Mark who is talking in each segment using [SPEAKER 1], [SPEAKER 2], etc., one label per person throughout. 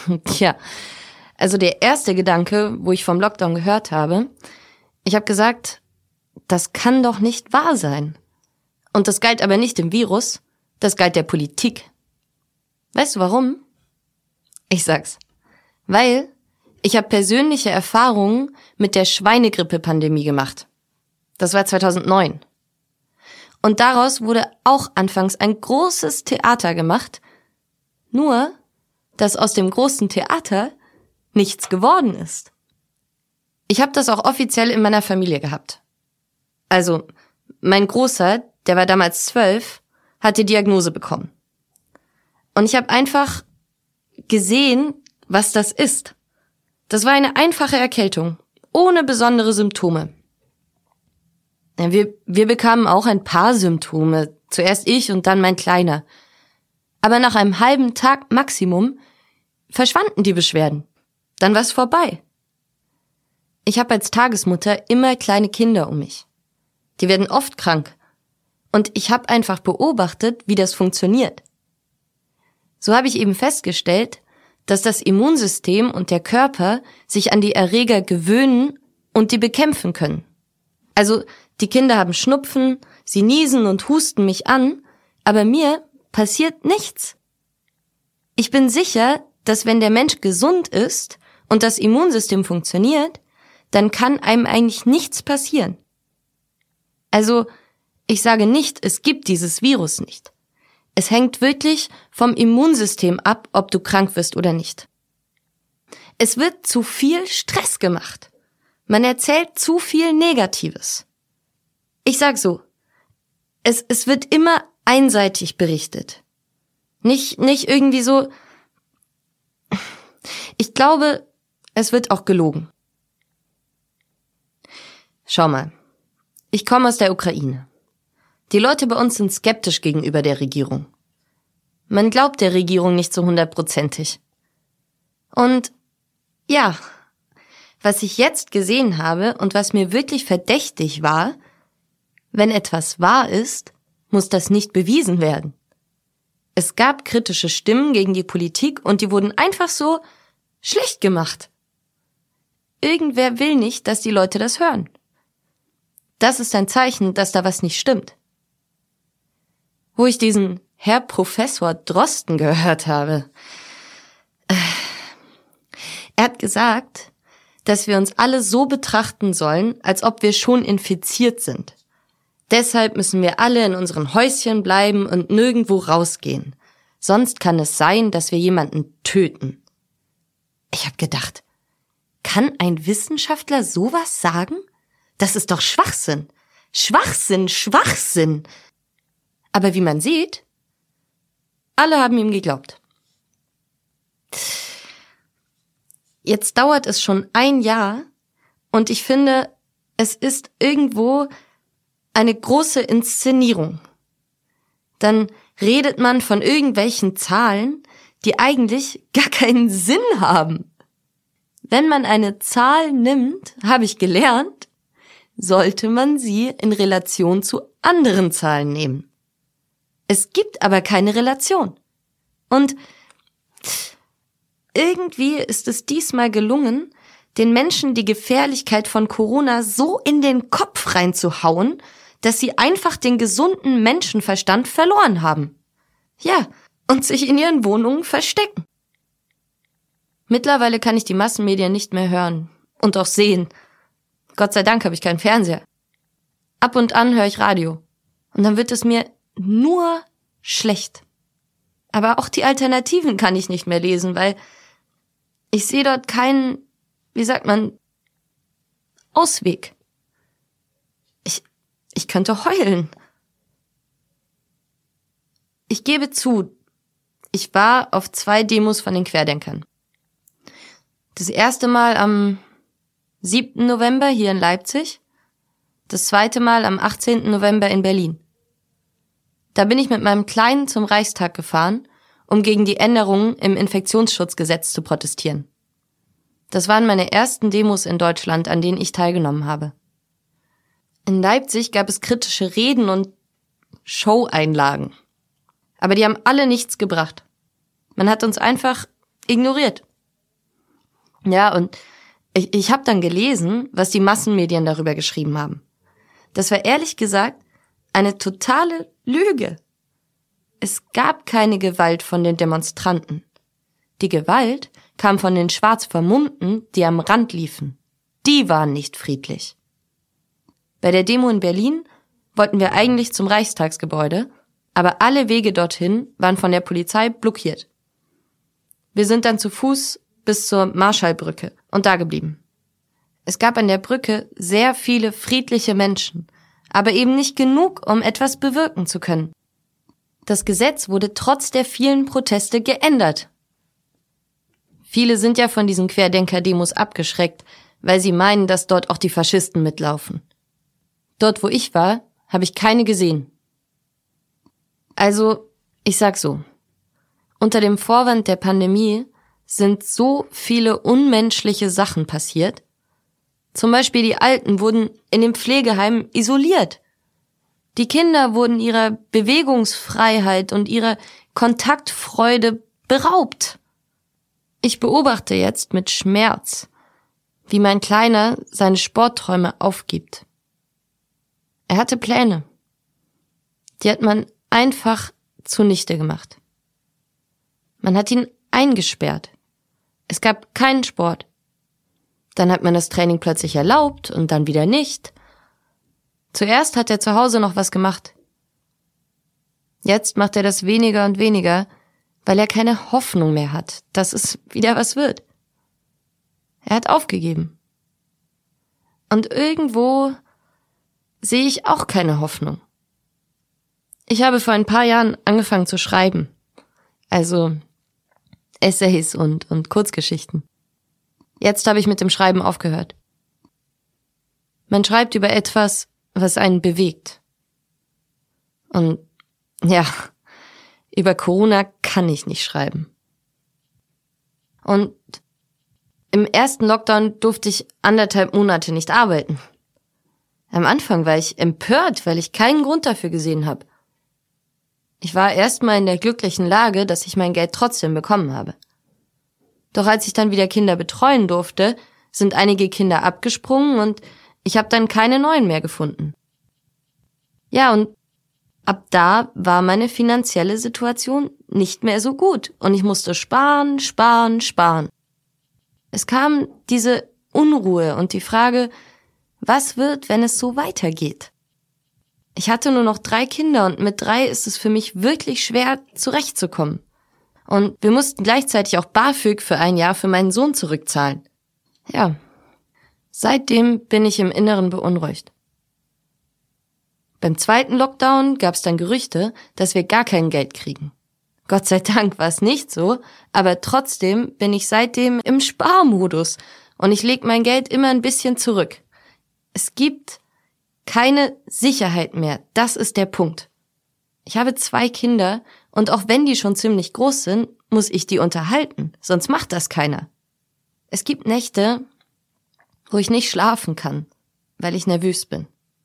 [SPEAKER 1] Tja, also der erste Gedanke, wo ich vom Lockdown gehört habe, ich habe gesagt, das kann doch nicht wahr sein. Und das galt aber nicht dem Virus, das galt der Politik. Weißt du warum? Ich sag's. Weil ich habe persönliche Erfahrungen mit der Schweinegrippe-Pandemie gemacht. Das war 2009. Und daraus wurde auch anfangs ein großes Theater gemacht, nur dass aus dem großen Theater nichts geworden ist. Ich habe das auch offiziell in meiner Familie gehabt. Also, mein Großer, der war damals 12, hat die Diagnose bekommen. Und ich habe einfach gesehen, was das ist. Das war eine einfache Erkältung, ohne besondere Symptome. Ja, wir bekamen auch ein paar Symptome, zuerst ich und dann mein Kleiner. Aber nach einem halben Tag Maximum verschwanden die Beschwerden. Dann war's vorbei. Ich habe als Tagesmutter immer kleine Kinder um mich. Die werden oft krank. Und ich habe einfach beobachtet, wie das funktioniert. So habe ich eben festgestellt, dass das Immunsystem und der Körper sich an die Erreger gewöhnen und die bekämpfen können. Also die Kinder haben Schnupfen, sie niesen und husten mich an, aber mir passiert nichts. Ich bin sicher, dass wenn der Mensch gesund ist und das Immunsystem funktioniert, dann kann einem eigentlich nichts passieren. Also, ich sage nicht, es gibt dieses Virus nicht. Es hängt wirklich vom Immunsystem ab, ob du krank wirst oder nicht. Es wird zu viel Stress gemacht. Man erzählt zu viel Negatives. Ich sag so, es wird immer einseitig berichtet. Nicht irgendwie so. Ich glaube, es wird auch gelogen. Schau mal, ich komme aus der Ukraine. Die Leute bei uns sind skeptisch gegenüber der Regierung. Man glaubt der Regierung nicht so 100%. Und ja, was ich jetzt gesehen habe und was mir wirklich verdächtig war, wenn etwas wahr ist, muss das nicht bewiesen werden. Es gab kritische Stimmen gegen die Politik und die wurden einfach so schlecht gemacht. Irgendwer will nicht, dass die Leute das hören. Das ist ein Zeichen, dass da was nicht stimmt. Wo ich diesen Herr Professor Drosten gehört habe. Er hat gesagt, dass wir uns alle so betrachten sollen, als ob wir schon infiziert sind. Deshalb müssen wir alle in unseren Häuschen bleiben und nirgendwo rausgehen. Sonst kann es sein, dass wir jemanden töten. Ich habe gedacht, kann ein Wissenschaftler sowas sagen? Das ist doch Schwachsinn. Schwachsinn. Aber wie man sieht, alle haben ihm geglaubt. Jetzt dauert es schon ein Jahr und ich finde, es ist irgendwo eine große Inszenierung. Dann redet man von irgendwelchen Zahlen, die eigentlich gar keinen Sinn haben. Wenn man eine Zahl nimmt, habe ich gelernt, sollte man sie in Relation zu anderen Zahlen nehmen. Es gibt aber keine Relation. Und irgendwie ist es diesmal gelungen, den Menschen die Gefährlichkeit von Corona so in den Kopf reinzuhauen, dass sie einfach den gesunden Menschenverstand verloren haben. Ja, und sich in ihren Wohnungen verstecken. Mittlerweile kann ich die Massenmedien nicht mehr hören und auch sehen. Gott sei Dank habe ich keinen Fernseher. Ab und an höre ich Radio. Und dann wird es mir nur schlecht. Aber auch die Alternativen kann ich nicht mehr lesen, weil ich sehe dort keinen, Ausweg. Ich könnte heulen. Ich gebe zu, ich war auf 2 Demos von den Querdenkern. Das erste Mal am 7. November hier in Leipzig, das zweite Mal am 18. November in Berlin. Da bin ich mit meinem Kleinen zum Reichstag gefahren, um gegen die Änderungen im Infektionsschutzgesetz zu protestieren. Das waren meine ersten Demos in Deutschland, an denen ich teilgenommen habe. In Leipzig gab es kritische Reden und Show-Einlagen. Aber die haben alle nichts gebracht. Man hat uns einfach ignoriert. Ja, und ich habe dann gelesen, was die Massenmedien darüber geschrieben haben. Das war ehrlich gesagt eine totale Lüge. Es gab keine Gewalt von den Demonstranten. Die Gewalt kam von den schwarz Vermummten, die am Rand liefen. Die waren nicht friedlich. Bei der Demo in Berlin wollten wir eigentlich zum Reichstagsgebäude, aber alle Wege dorthin waren von der Polizei blockiert. Wir sind dann zu Fuß bis zur Marschallbrücke und da geblieben. Es gab an der Brücke sehr viele friedliche Menschen, aber eben nicht genug, um etwas bewirken zu können. Das Gesetz wurde trotz der vielen Proteste geändert. Viele sind ja von diesen Querdenker-Demos abgeschreckt, weil sie meinen, dass dort auch die Faschisten mitlaufen. Dort, wo ich war, habe ich keine gesehen. Also, ich sag so, unter dem Vorwand der Pandemie sind so viele unmenschliche Sachen passiert. Zum Beispiel die Alten wurden in den Pflegeheimen isoliert. Die Kinder wurden ihrer Bewegungsfreiheit und ihrer Kontaktfreude beraubt. Ich beobachte jetzt mit Schmerz, wie mein Kleiner seine Sportträume aufgibt. Er hatte Pläne. Die hat man einfach zunichte gemacht. Man hat ihn eingesperrt. Es gab keinen Sport. Dann hat man das Training plötzlich erlaubt und dann wieder nicht. Zuerst hat er zu Hause noch was gemacht. Jetzt macht er das weniger und weniger, weil er keine Hoffnung mehr hat, dass es wieder was wird. Er hat aufgegeben. Und irgendwo sehe ich auch keine Hoffnung. Ich habe vor ein paar Jahren angefangen zu schreiben. Also Essays und Kurzgeschichten. Jetzt habe ich mit dem Schreiben aufgehört. Man schreibt über etwas, was einen bewegt. Und ja, über Corona kann ich nicht schreiben. Und im ersten Lockdown durfte ich 1,5 Monate nicht arbeiten. Am Anfang war ich empört, weil ich keinen Grund dafür gesehen habe. Ich war erstmal in der glücklichen Lage, dass ich mein Geld trotzdem bekommen habe. Doch als ich dann wieder Kinder betreuen durfte, sind einige Kinder abgesprungen und ich habe dann keine neuen mehr gefunden. Ja, und ab da war meine finanzielle Situation nicht mehr so gut und ich musste sparen. Es kam diese Unruhe und die Frage, was wird, wenn es so weitergeht? Ich hatte nur noch 3 Kinder und mit 3 ist es für mich wirklich schwer, zurechtzukommen. Und wir mussten gleichzeitig auch BAföG für ein Jahr für meinen Sohn zurückzahlen. Ja, seitdem bin ich im Inneren beunruhigt. Beim zweiten Lockdown gab es dann Gerüchte, dass wir gar kein Geld kriegen. Gott sei Dank war es nicht so, aber trotzdem bin ich seitdem im Sparmodus und ich lege mein Geld immer ein bisschen zurück. Es gibt keine Sicherheit mehr, das ist der Punkt. Ich habe 2 Kinder und auch wenn die schon ziemlich groß sind, muss ich die unterhalten, sonst macht das keiner. Es gibt Nächte, wo ich nicht schlafen kann, weil ich nervös bin.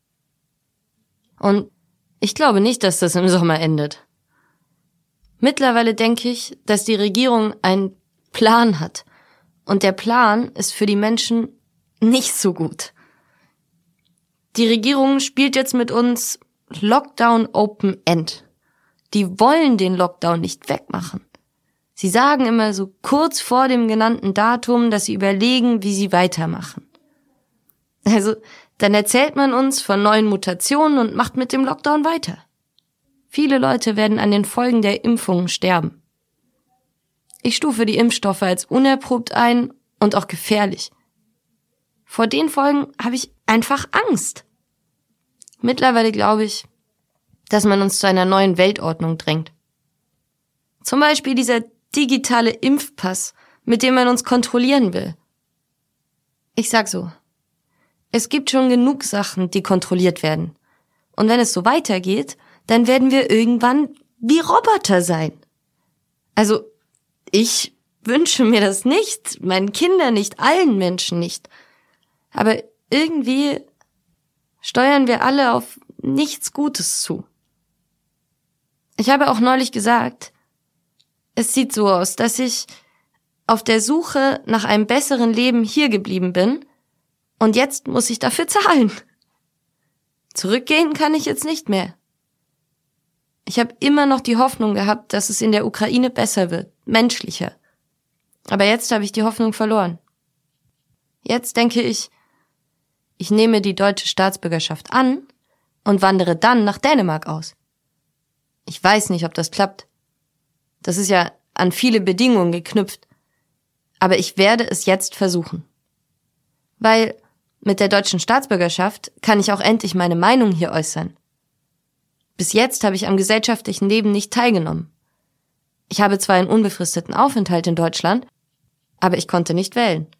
[SPEAKER 1] Und ich glaube nicht, dass das im Sommer endet. Mittlerweile denke ich, dass die Regierung einen Plan hat. Und der Plan ist für die Menschen nicht so gut. Die Regierung spielt jetzt mit uns Lockdown Open End. Die wollen den Lockdown nicht wegmachen. Sie sagen immer so kurz vor dem genannten Datum, dass sie überlegen, wie sie weitermachen. Also, dann erzählt man uns von neuen Mutationen und macht mit dem Lockdown weiter. Viele Leute werden an den Folgen der Impfungen sterben. Ich stufe die Impfstoffe als unerprobt ein und auch gefährlich. Vor den Folgen habe ich einfach Angst. Mittlerweile glaube ich, dass man uns zu einer neuen Weltordnung drängt. Zum Beispiel dieser digitale Impfpass, mit dem man uns kontrollieren will. Ich sag so, es gibt schon genug Sachen, die kontrolliert werden. Und wenn es so weitergeht, dann werden wir irgendwann wie Roboter sein. Also, ich wünsche mir das nicht, meinen Kindern nicht, allen Menschen nicht. Aber irgendwie steuern wir alle auf nichts Gutes zu. Ich habe auch neulich gesagt, es sieht so aus, dass ich auf der Suche nach einem besseren Leben hier geblieben bin und jetzt muss ich dafür zahlen. Zurückgehen kann ich jetzt nicht mehr. Ich habe immer noch die Hoffnung gehabt, dass es in der Ukraine besser wird, menschlicher. Aber jetzt habe ich die Hoffnung verloren. Jetzt denke ich nehme die deutsche Staatsbürgerschaft an und wandere dann nach Dänemark aus. Ich weiß nicht, ob das klappt. Das ist ja an viele Bedingungen geknüpft. Aber ich werde es jetzt versuchen. Weil mit der deutschen Staatsbürgerschaft kann ich auch endlich meine Meinung hier äußern. Bis jetzt habe ich am gesellschaftlichen Leben nicht teilgenommen. Ich habe zwar einen unbefristeten Aufenthalt in Deutschland, aber ich konnte nicht wählen.